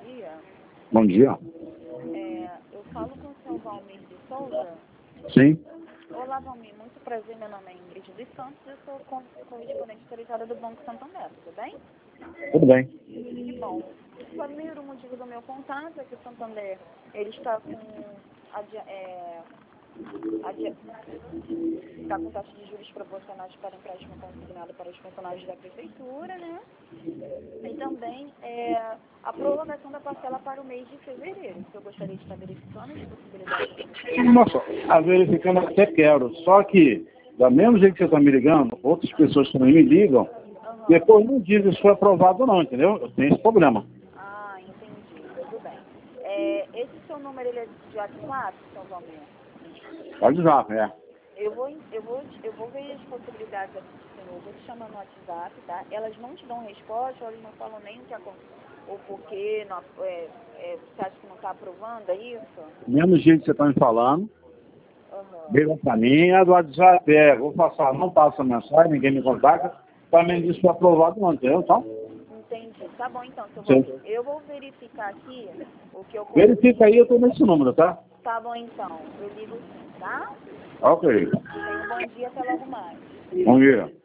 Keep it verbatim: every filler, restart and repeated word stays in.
dia. Bom dia. É, eu falo com o senhor Valmir de Souza. Sim. Olá, Valmir. Muito prazer. Meu nome é Ingrid dos Santos. Eu sou con- correspondente autorizada do Banco Santander. Tudo bem? Tudo bem. Que bom. Valmir, o motivo do meu contato é que o Santander ele está com adia, é, adia, está com taxa de juros proporcionais para empréstimo consignado para os funcionários da prefeitura, né? E também é, a prorrogação da parcela para o mês de fevereiro, que eu gostaria de estar verificando as possibilidades de você. Nossa, a verificando até quero. Só que, da mesma jeito que você está me ligando, outras pessoas também me ligam, Uhum. depois não dizem se foi aprovado ou não, entendeu? Eu tenho esse problema. Ah, entendi. Tudo bem. É, esse seu número ele é de WhatsApp, seu Valmir? Pode usar, é. Eu vou, eu, vou, eu vou ver as possibilidades aqui do senhor, vou te chamar no WhatsApp, tá? Elas não te dão resposta, elas não falam nem o que aconteceu, ou porquê, não, é, é, você acha que não está aprovando, é isso? Do mesmo jeito que você está me falando, Uhum. liga para mim, a do WhatsApp é, vou passar, não passa mensagem, ninguém me contacta, também diz que foi aprovado ou não, entendeu? Então, Entendi. Tá bom, então, seu sim. Valmir. Eu vou verificar aqui o que eu Verifica aí, eu estou nesse número, tá? Tá bom, então. Eu ligo sim, tá? Ok. Tenha um bom dia, até logo mais. Bom dia.